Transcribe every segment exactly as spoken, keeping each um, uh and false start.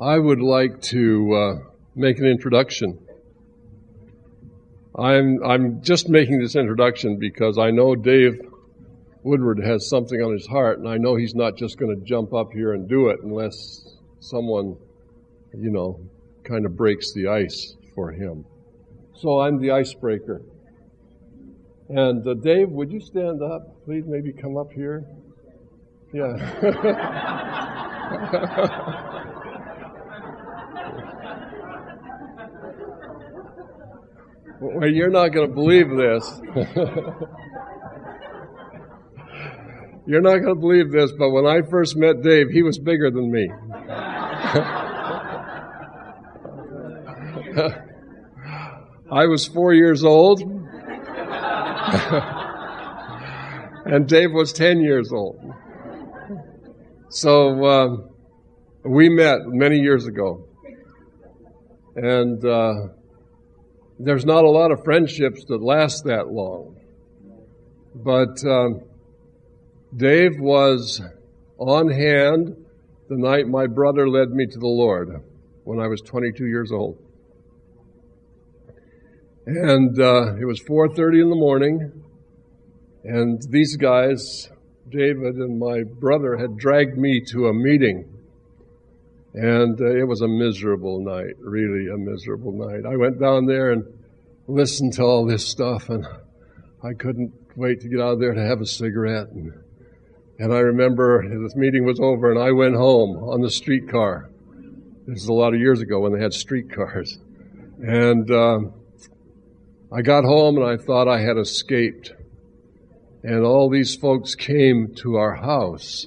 I would like to uh, make an introduction. I'm I'm just making this introduction because I know Dave Woodward has something on his heart, and I know he's not just going to jump up here and do it unless someone, you know, kind of breaks the ice for him. So I'm the icebreaker. And uh, Dave, would you stand up? Please maybe come up here. Yeah. Well, you're not going to believe this. You're not going to believe this, but when I first met Dave, he was bigger than me. I was four years old, and Dave was ten years old. So um, we met many years ago, and uh, there's not a lot of friendships that last that long. But um, Dave was on hand the night my brother led me to the Lord when I was twenty-two years old. And uh, it was four thirty in the morning, and these guys, David and my brother, had dragged me to a meeting. And uh, it was a miserable night, really a miserable night. I went down there and listened to all this stuff, and I couldn't wait to get out of there to have a cigarette. And, and I remember this meeting was over, and I went home on the streetcar. This is a lot of years ago when they had streetcars. And um, I got home, and I thought I had escaped. And all these folks came to our house.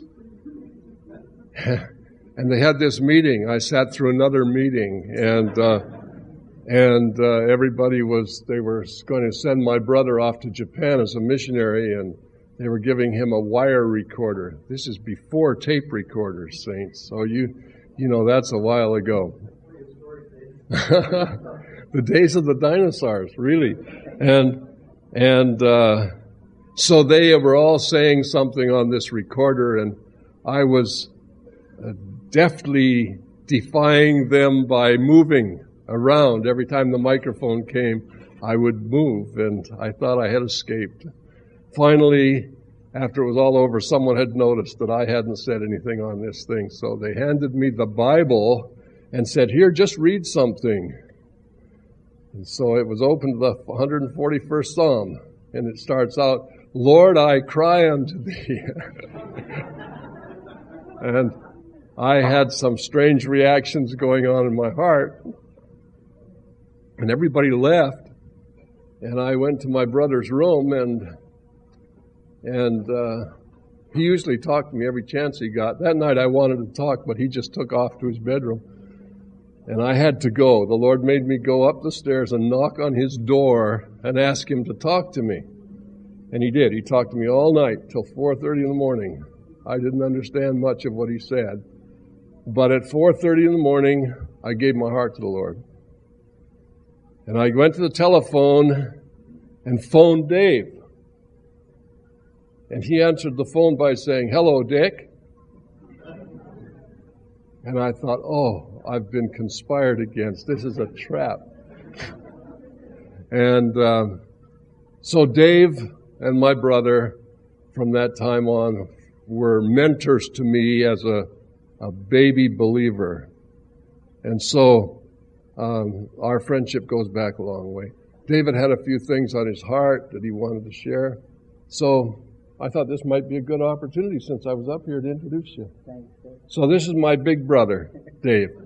And they had this meeting. I sat through another meeting, and uh, and uh, everybody was, they were going to send my brother off to Japan as a missionary, and they were giving him a wire recorder. This is before tape recorders, saints. So you, you know, that's a while ago. The days of the dinosaurs, really. And, and uh, so they were all saying something on this recorder, and I was uh, deftly defying them by moving around. Every time the microphone came, I would move, and I thought I had escaped. Finally, after it was all over, someone had noticed that I hadn't said anything on this thing, so they handed me the Bible and said, "Here, just read something." And so it was open to the one hundred forty-first Psalm, and it starts out, "Lord, I cry unto thee." And I had some strange reactions going on in my heart. And everybody left. And I went to my brother's room, and and uh, he usually talked to me every chance he got. That night I wanted to talk, but he just took off to his bedroom. And I had to go. The Lord made me go up the stairs and knock on his door and ask him to talk to me. And he did. He talked to me all night till four thirty in the morning. I didn't understand much of what he said. But at four thirty in the morning, I gave my heart to the Lord. And I went to the telephone and phoned Dave. And he answered the phone by saying, "Hello, Dick." And I thought, oh, I've been conspired against. This is a trap. And um, so Dave and my brother, from that time on, were mentors to me as a, a baby believer. And so um, our friendship goes back a long way. David had a few things on his heart that he wanted to share. So I thought this might be a good opportunity since I was up here to introduce you. So this is my big brother, Dave.